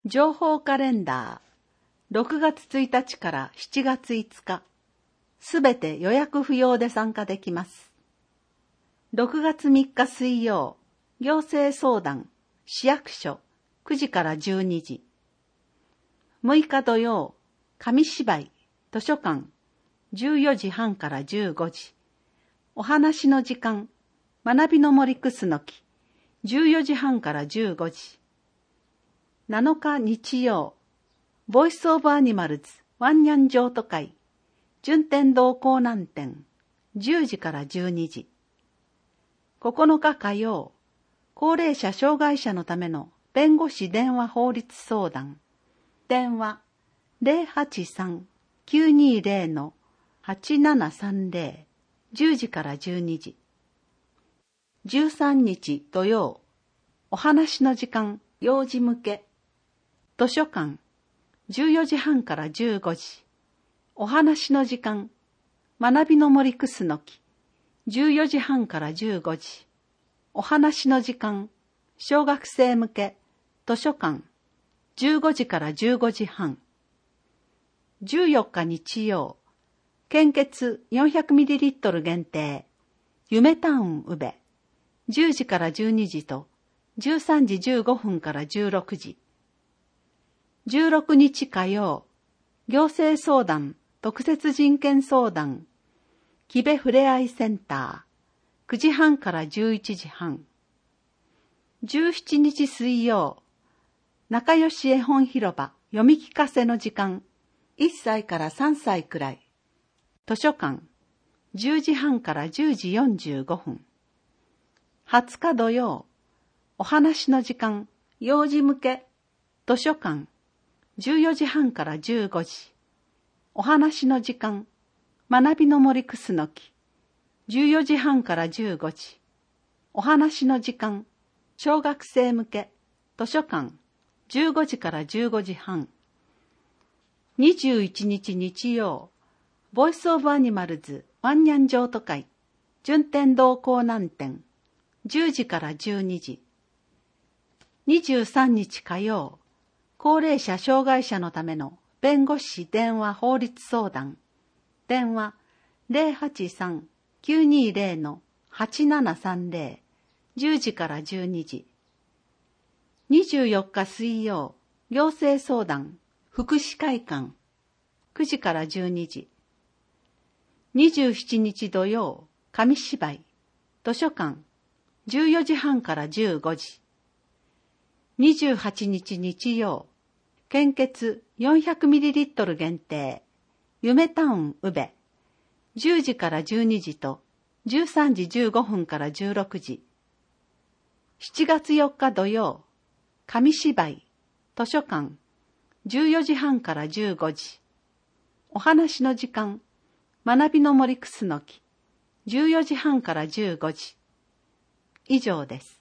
情報カレンダー、6月1日から7月5日、すべて予約不要で参加できます。6月3日水曜、行政相談、市役所、9時から12時。6日土曜、紙芝居、図書館、14時半から15時。お話の時間、学びの森くすの木、14時半から15時。7日日曜、ボイスオブアニマルズワンニャン譲渡会、順天堂港南店、10時から12時。9日火曜、高齢者障害者のための弁護士電話法律相談、電話 083-920-8730、10時から12時。13日土曜、お話の時間、幼児向け、図書館、14時半から15時。お話の時間、学びの森くすの木、14時半から15時。お話の時間、小学生向け、図書館、15時から15時半。14日日曜、献血 400ml 限定、夢タウン宇部、10時から12時と、13時15分から16時。16日火曜、行政相談、特設人権相談、木部ふれあいセンター、9時半から11時半。17日水曜、仲良し絵本広場、読み聞かせの時間、1歳から3歳くらい。図書館、10時半から10時45分。20日土曜、お話の時間、幼児向け、図書館、14時半から15時。お話の時間、学びの森くすの木、14時半から15時。お話の時間、小学生向け、図書館、15時から15時半。21日日曜、ボイスオブアニマルズワンニャン譲渡会、順天堂港南店、10時から12時。23日火曜、高齢者障害者のための弁護士電話法律相談、電話 083-920-8730、10時から12時。24日水曜、行政相談、福祉会館、9時から12時。27日土曜、紙芝居、図書館、14時半から15時。28日日曜、献血 400ml 限定、夢タウン宇部、10時から12時と13時15分から16時。7月4日土曜、紙芝居、図書館、14時半から15時。お話の時間、学びの森くすの木、14時半から15時。以上です。